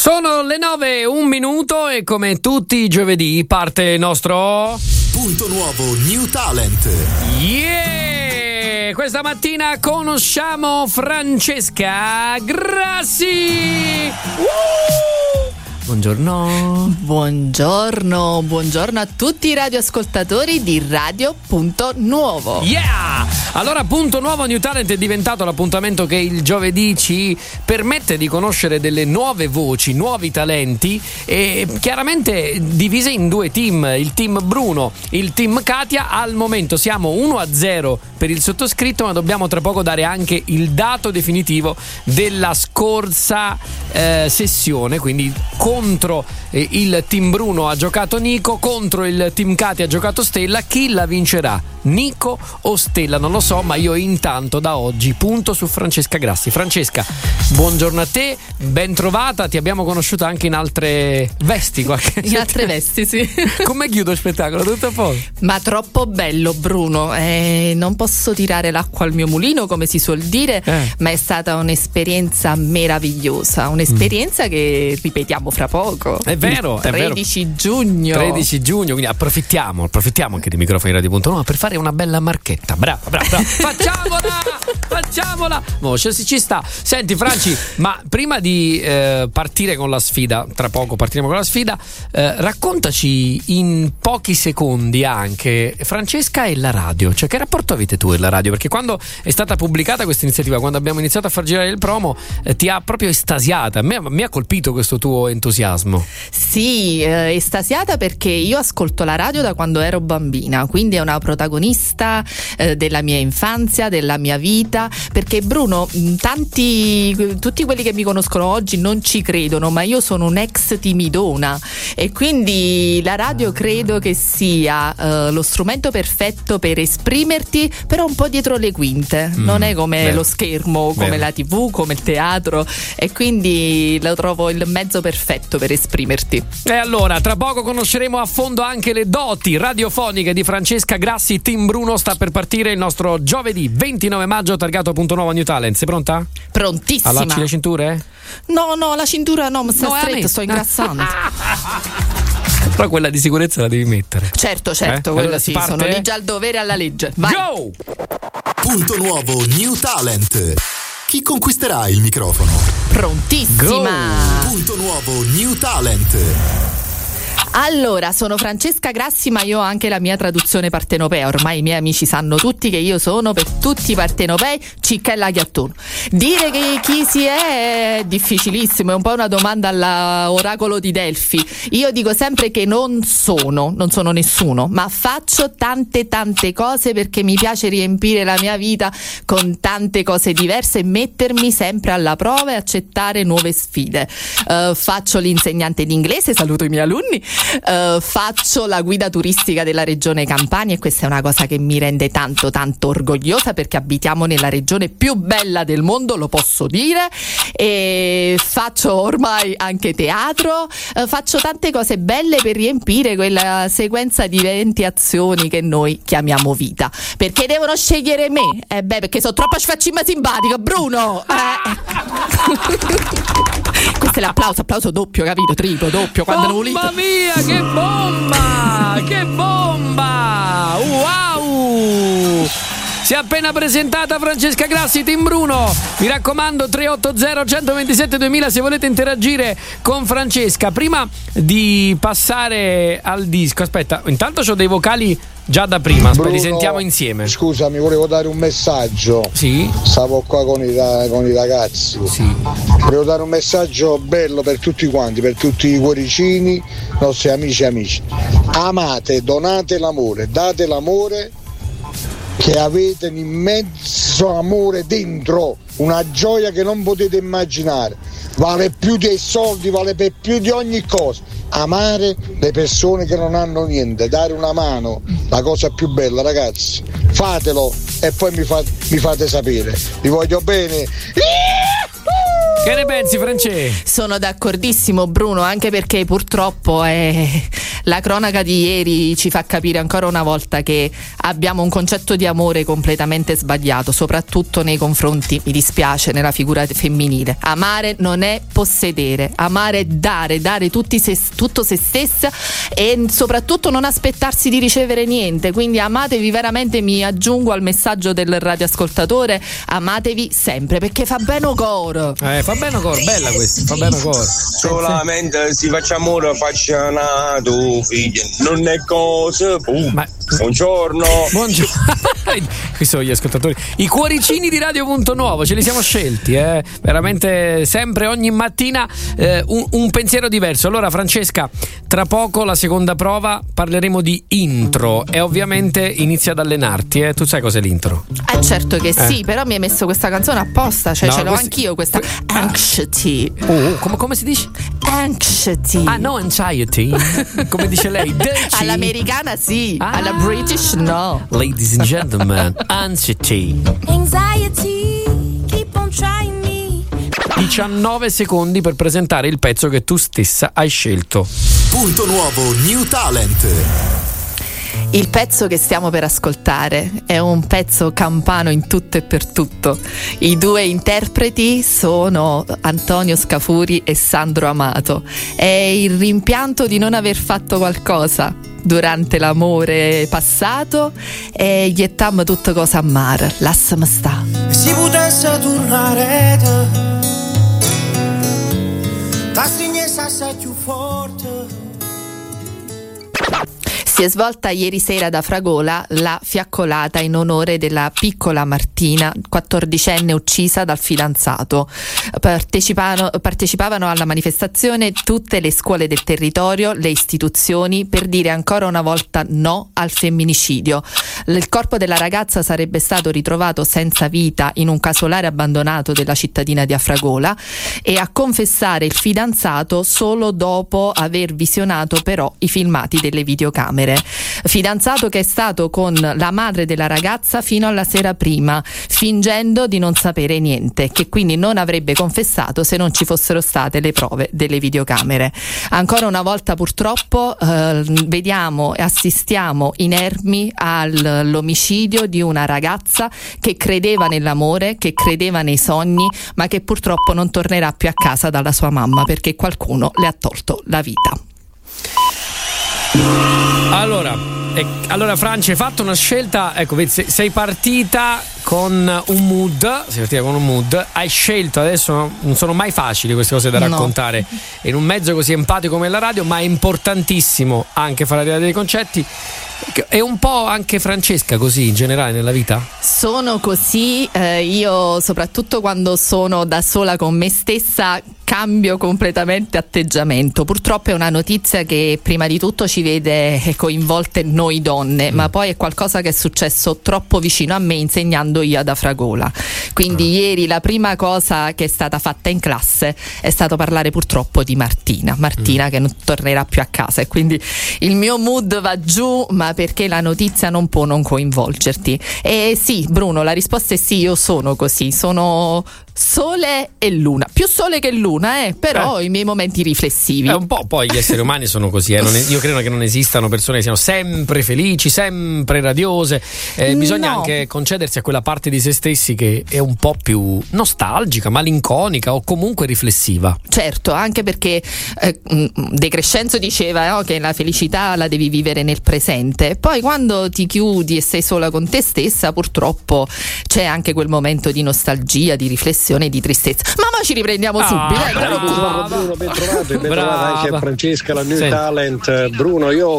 Sono le 9:01 e come tutti i giovedì parte il nostro Punto Nuovo New Talent. Yeah! Questa mattina conosciamo Francesca Grassi. Buongiorno. Buongiorno a tutti i radioascoltatori di Radio Punto Nuovo. Yeah! Allora, Punto Nuovo New Talent è diventato l'appuntamento che il giovedì ci permette di conoscere delle nuove voci, nuovi talenti, e chiaramente divise in due team, il team Bruno, il team Katia. Al momento siamo 1-0 per il sottoscritto, ma dobbiamo tra poco dare anche il dato definitivo della scorsa sessione, quindi contro il team Bruno ha giocato Nico, contro il team Katia ha giocato Stella. Chi la vincerà? Nico o Stella? Non lo so, ma io intanto da oggi punto su Francesca Grassi. Francesca, buongiorno a te, ben trovata. Ti abbiamo conosciuta anche in altre vesti. In altre vesti, sì. Come chiudo il spettacolo? Tutto a posto. Ma troppo bello, Bruno. Non posso tirare l'acqua al mio mulino, come si suol dire, ma è stata un'esperienza meravigliosa. Un'esperienza che ripetiamo fra poco. È vero, 13 giugno. 13 giugno, quindi approfittiamo anche dei microfoni Radio Punto Nuovo per fare una bella marchetta. Brava. Facciamola. Ci sta. Senti, Franci, ma prima di partire con la sfida, tra poco partiremo con la sfida, raccontaci in pochi secondi anche Francesca e la radio. Cioè, che rapporto avete tu e la radio? Perché quando è stata pubblicata questa iniziativa, quando abbiamo iniziato a far girare il promo, ti ha proprio estasiata. Mi ha colpito questo tuo entusiasmo. Sì, estasiata perché io ascolto la radio da quando ero bambina, quindi è una protagonista della mia infanzia, della mia vita, perché Bruno, tutti quelli che mi conoscono oggi non ci credono, ma io sono un'ex timidona e quindi la radio credo che sia lo strumento perfetto per esprimerti, però un po' dietro le quinte, non è come lo schermo, come la TV, come il teatro, e quindi lo trovo il mezzo perfetto per esprimerti. E allora, tra poco conosceremo a fondo anche le doti radiofoniche di Francesca Grassi. Team Bruno sta per partire il nostro giovedì 29 maggio targato Punto Nuovo New Talent. Sei pronta? Prontissima. Allacci le cinture? No, la cintura no, sta stretta, sto ingrassando. Però quella di sicurezza la devi mettere. Certo, quello sì, sono lì già al dovere alla legge. Vai. Go! Punto Nuovo New Talent. Chi conquisterà il microfono? Prontissima. Go! Punto Nuovo New Talent. Allora, sono Francesca Grassi, ma io ho anche la mia traduzione partenopea. Ormai i miei amici sanno tutti che io sono per tutti i partenopei Ciccella Ghiattuno. Dire che chi si è difficilissimo, è un po' una domanda all'oracolo di Delfi. Io dico sempre che non sono nessuno, ma faccio tante cose perché mi piace riempire la mia vita con tante cose diverse e mettermi sempre alla prova e accettare nuove sfide. Faccio l'insegnante di inglese, saluto i miei alunni. Faccio la guida turistica della regione Campania e questa è una cosa che mi rende tanto orgogliosa, perché abitiamo nella regione più bella del mondo, lo posso dire, e faccio ormai anche teatro, faccio tante cose belle per riempire quella sequenza di eventi, azioni che noi chiamiamo vita. Perché devono scegliere me? Perché sono troppo sfaccimma simpatica, Bruno. Questo è l'applauso doppio, capito? Triplo, doppio, quando non volete. Mamma mia, che bomba! Wow! Si è appena presentata Francesca Grassi, Team Bruno. Mi raccomando, 380 127 2000 se volete interagire con Francesca. Prima di passare al disco, aspetta, intanto c'ho dei vocali già da prima, aspetta, li sentiamo insieme. Scusami, volevo dare un messaggio. Sì? Stavo qua con i ragazzi. Sì. Volevo dare un messaggio bello per tutti quanti, per tutti i cuoricini, nostri amici. Amate, donate l'amore, date l'amore, che avete un immenso amore dentro, una gioia che non potete immaginare, vale più dei soldi, vale per più di ogni cosa. Amare le persone che non hanno niente, dare una mano, la cosa più bella, ragazzi. Fatelo e poi mi fate sapere. Vi voglio bene. Che ne pensi, Francesca? Sono d'accordissimo, Bruno, anche perché purtroppo la cronaca di ieri ci fa capire ancora una volta che abbiamo un concetto di amore completamente sbagliato, soprattutto nei confronti, mi dispiace, nella figura femminile. Amare non è possedere, amare è dare tutto se stessa e soprattutto non aspettarsi di ricevere niente. Quindi amatevi veramente, mi aggiungo al messaggio del radioascoltatore, amatevi sempre perché fa bene coro. Fa bene coro, bella questa, fa bene coro. Solamente si faccia amore, faccia nato figlio, non è cosa. Buongiorno. Qui sono gli ascoltatori, i cuoricini di Radio Punto Nuovo, ce li siamo scelti, veramente sempre, ogni mattina un pensiero diverso. Allora Francesca, tra poco la seconda prova, parleremo di intro e ovviamente inizia ad allenarti, tu sai cos'è l'intro? Certo che sì, però mi hai messo questa canzone apposta, cioè no, ce l'ho anch'io questa anxiety. Come si dice? Anxiety. No, anxiety. Come dice lei? All'americana sì, alla British no. Ladies and gentlemen, anxiety. Anxiety, keep on trying me. 19 secondi per presentare il pezzo che tu stessa hai scelto. Punto Nuovo New Talent. Il pezzo che stiamo per ascoltare è un pezzo campano in tutto e per tutto. I due interpreti sono Antonio Scafuri e Sandro Amato. È il rimpianto di non aver fatto qualcosa durante l'amore passato e gli tutto cosa amare. Lasciami sta. Si potesse tornare ta stringenza sei più forte. Si è svolta ieri sera da Fragola la fiaccolata in onore della piccola Martina, 14enne uccisa dal fidanzato. Partecipavano alla manifestazione tutte le scuole del territorio, le istituzioni, per dire ancora una volta no al femminicidio. Il corpo della ragazza sarebbe stato ritrovato senza vita in un casolare abbandonato della cittadina di Afragola e a confessare il fidanzato solo dopo aver visionato però i filmati delle videocamere. Fidanzato che è stato con la madre della ragazza fino alla sera prima, fingendo di non sapere niente, che quindi non avrebbe confessato se non ci fossero state le prove delle videocamere. Ancora una volta purtroppo vediamo e assistiamo inermi all'omicidio di una ragazza che credeva nell'amore, che credeva nei sogni, ma che purtroppo non tornerà più a casa dalla sua mamma perché qualcuno le ha tolto la vita. Allora Francia, hai fatto una scelta, ecco, sei partita con un mood, hai scelto, adesso non sono mai facili queste cose da raccontare in un mezzo così empatico come la radio, ma è importantissimo anche fare la realtà dei concetti. È un po' anche Francesca così in generale nella vita? Sono così, io soprattutto quando sono da sola con me stessa cambio completamente atteggiamento. Purtroppo è una notizia che prima di tutto ci vede coinvolte noi donne, ma poi è qualcosa che è successo troppo vicino a me insegnando io ad Afragola. Quindi ieri la prima cosa che è stata fatta in classe è stato parlare purtroppo di Martina che non tornerà più a casa e quindi il mio mood va giù, ma perché la notizia non può non coinvolgerti. E sì, Bruno, la risposta è sì, io sono così, sono sole e luna, più sole che luna, però i miei momenti riflessivi. Un po' poi gli esseri umani sono così, io credo che non esistano persone che siano sempre felici, sempre radiose, bisogna anche concedersi a quella parte di se stessi che è un po' più nostalgica, malinconica o comunque riflessiva. Certo, anche perché De Crescenzo diceva che la felicità la devi vivere nel presente, poi quando ti chiudi e sei sola con te stessa purtroppo c'è anche quel momento di nostalgia, di riflessione, di tristezza. Ma ci riprendiamo subito. Bruno, ben trovata anche a Francesca, la New Talent. Bruno, io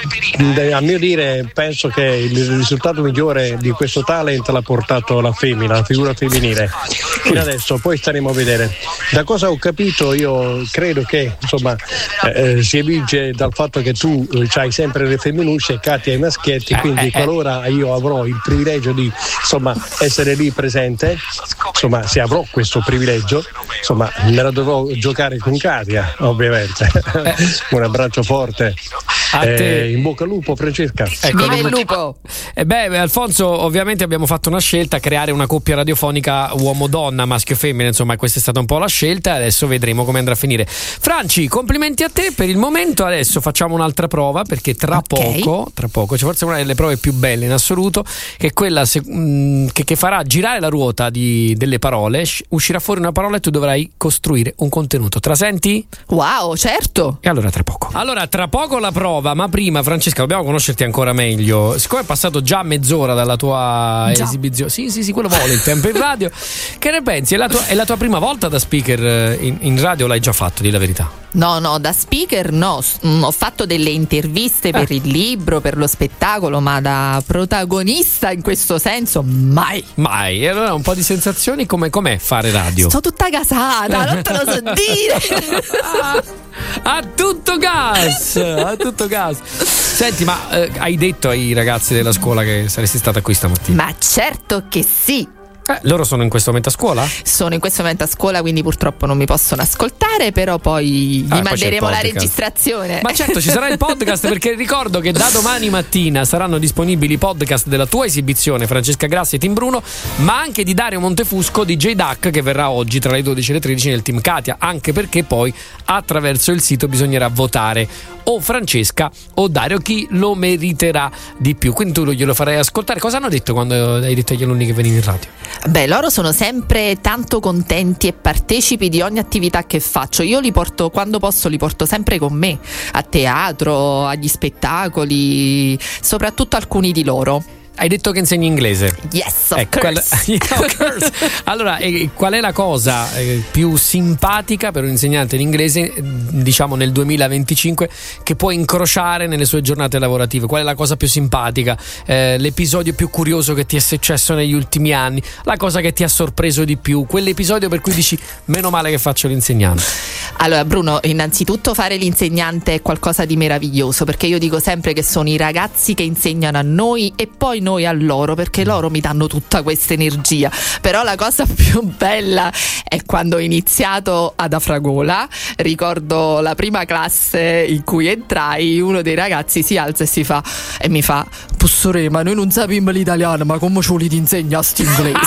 a mio dire penso che il risultato migliore di questo talent l'ha portato la femmina, la figura femminile. Fino adesso, poi staremo a vedere. Da cosa ho capito, io credo che insomma si evince dal fatto che tu hai sempre le femminucce e Katia i maschietti, quindi qualora io avrò il privilegio di essere lì presente, se avrò questo privilegio, me la dovrò giocare con Katia, ovviamente. Un abbraccio forte. A te. In bocca al lupo, Francesca. Viva il lupo. Alfonso, ovviamente abbiamo fatto una scelta, creare una coppia radiofonica uomo-donna, maschio-femmina, insomma questa è stata un po' la scelta e adesso vedremo come andrà a finire. Franci, complimenti a te per il momento. Adesso facciamo un'altra prova, perché tra poco c'è forse una delle prove più belle in assoluto, che è quella che farà girare la ruota delle parole. Uscirà fuori una parola e tu dovrai costruire un contenuto. Te la senti? Wow, certo. E allora tra poco la prova, ma prima Francesca dobbiamo conoscerti ancora meglio. Siccome è passato già mezz'ora dalla tua esibizione, sì, quello vuole il tempo in radio. Che ne pensi? È la tua prima volta da speaker in radio? L'hai già fatto, di la verità? No, da speaker no, ho fatto delle interviste per il libro, per lo spettacolo, ma da protagonista in questo senso mai. E allora un po' di sensazioni, com'è fare radio? Sto tutta casata, non te lo so dire. A tutto gas. Senti, ma hai detto ai ragazzi della scuola che saresti stata qui stamattina? Ma certo che sì. Loro sono in questo momento a scuola? Sono in questo momento a scuola, quindi purtroppo non mi possono ascoltare, però poi gli manderemo la registrazione. Ma certo, ci sarà il podcast, perché ricordo che da domani mattina saranno disponibili i podcast della tua esibizione, Francesca Grassi e Team Bruno, ma anche di Dario Montefusco, DJ Duck, che verrà oggi tra le 12 e le 13 nel Team Katia, anche perché poi attraverso il sito bisognerà votare o Francesca o Dario, chi lo meriterà di più. Quindi tu glielo farai ascoltare. Cosa hanno detto quando hai detto agli alunni che venivi in radio? Loro sono sempre tanto contenti e partecipi di ogni attività che faccio. Io li porto, quando posso, li porto sempre con me, a teatro, agli spettacoli, soprattutto alcuni di loro. Hai detto che insegni inglese? Yes, of course. Allora, qual è la cosa più simpatica per un insegnante in inglese, diciamo nel 2025, che può incrociare nelle sue giornate lavorative? Qual è la cosa più simpatica? L'episodio più curioso che ti è successo negli ultimi anni? La cosa che ti ha sorpreso di più? Quell'episodio per cui dici meno male che faccio l'insegnante? Allora Bruno, innanzitutto fare l'insegnante è qualcosa di meraviglioso, perché io dico sempre che sono i ragazzi che insegnano a noi e poi noi a loro, perché loro mi danno tutta questa energia. Però la cosa più bella è quando ho iniziato ad Afragola. Ricordo la prima classe in cui entrai, uno dei ragazzi si alza e mi fa: "Professore, ma noi non sappiamo l'italiano, ma come ce li ti insegna sti inglese?"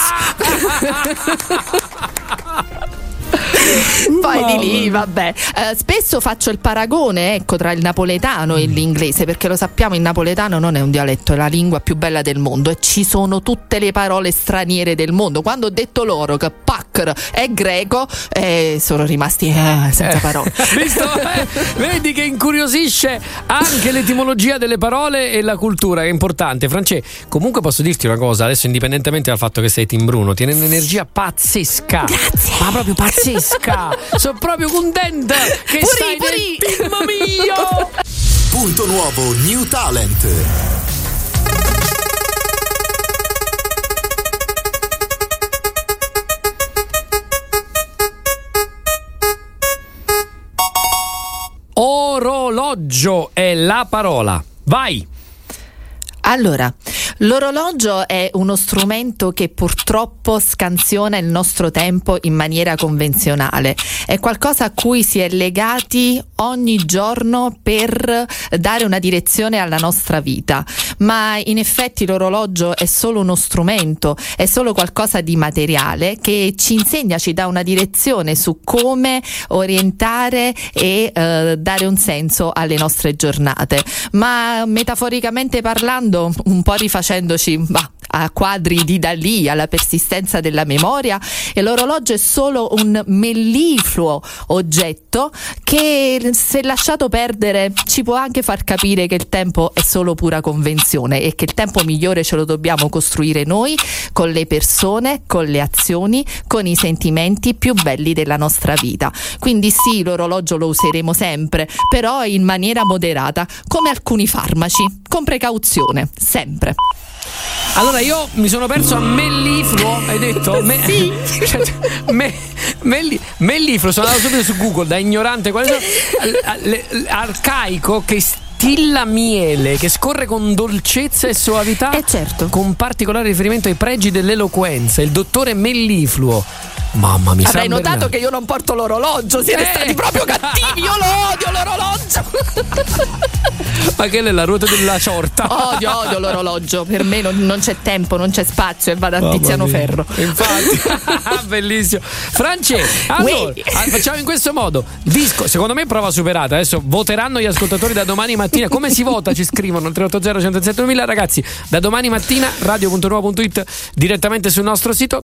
Poi di lì, vabbè, spesso faccio il paragone, tra il napoletano e l'inglese, perché lo sappiamo, il napoletano non è un dialetto, è la lingua più bella del mondo e ci sono tutte le parole straniere del mondo. Quando ho detto loro che Packer è greco, sono rimasti senza parole. Visto? Vedi che incuriosisce anche l'etimologia delle parole e la cultura, che è importante. France, comunque posso dirti una cosa, adesso indipendentemente dal fatto che sei Team Bruno, tiene un'energia pazzesca. Grazie. Ma proprio pazzesca. Sono proprio contenta che stai nel team mio. Punto nuovo New Talent. Orologio è la parola. Vai. Allora, l'orologio è uno strumento che purtroppo scansiona il nostro tempo in maniera convenzionale. È qualcosa a cui si è legati ogni giorno per dare una direzione alla nostra vita. Ma in effetti l'orologio è solo uno strumento, è solo qualcosa di materiale che ci insegna, ci dà una direzione su come orientare e dare un senso alle nostre giornate. Ma metaforicamente parlando, un po' rifacendoci a quadri di Dalì, alla persistenza della memoria, e l'orologio è solo un mellifluo oggetto che, se lasciato perdere, ci può anche far capire che il tempo è solo pura convenzione e che il tempo migliore ce lo dobbiamo costruire noi, con le persone, con le azioni, con i sentimenti più belli della nostra vita. Quindi sì, l'orologio lo useremo sempre, però in maniera moderata, come alcuni farmaci, con precauzione, sempre. Allora io mi sono perso a mellifluo, hai detto? Sì. Mellifluo, sono andato subito su Google da ignorante, quale sono? Arcaico che stilla miele, che scorre con dolcezza e soavità, certo, con particolare riferimento ai pregi dell'eloquenza, il dottore mellifluo. Mamma mia, avrai notato che io non porto l'orologio, siete stati proprio cattivi, io lo odio l'orologio. Ma che è la ruota della ciorta? Odio l'orologio, per me non c'è tempo, non c'è spazio e vado a Tiziano Ferro. Infatti, bellissimo. France, allora facciamo in questo modo. Disco, secondo me prova superata. Adesso voteranno gli ascoltatori da domani mattina. Come si vota? Ci scrivono 380 107 2000. Ragazzi, da domani mattina radio.nuova.it direttamente sul nostro sito.